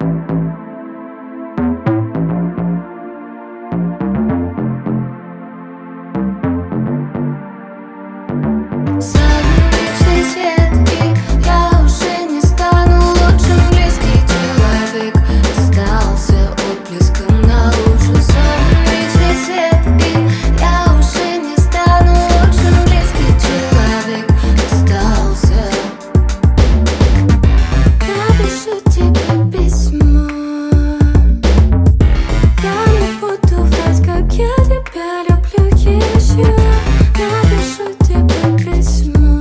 Солнечный свет, и я уже не стану лучшим. Близкий человек остался отблеском наружу. Солнечный свет, и я уже не стану лучшим. Близкий человек остался. Напишу тебе письмо. Я не буду врать, как я тебя люблю еще. Напишу тебе письмо.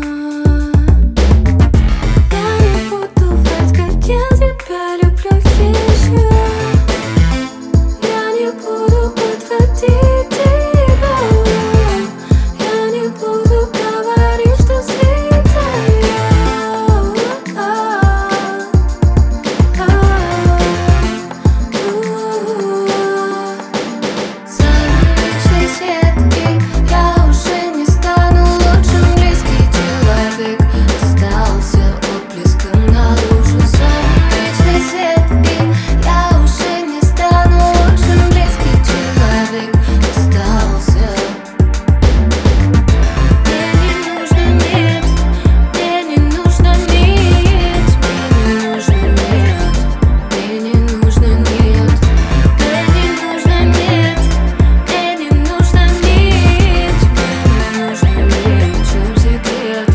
Я не буду врать, как я тебя люблю еще. Я не буду подводить тебя. Я не буду говорить, что слетаю. Солнечный свет, и я уже не стану лучшим. Близкий человек остался отблеском наружу. Солнечный свет, и я уже не стану лучшим. Близкий человек остался. Мне не нужно нет, мне не нужно нет, мне не нужно нет, мне не нужно нет, мне не нужно нет, мне не нужно нет, мне не нужно нет, в чем секрет?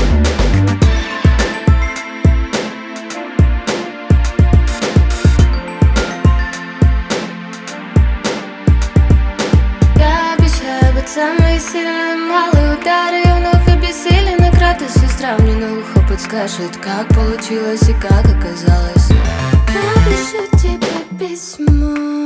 Я обещаю быть самой сильной. Малые удары, я вновь обессилен. Игра-то сестра мне на ухо подскажет, как получилось и как оказалось. Напишу тебе письмо.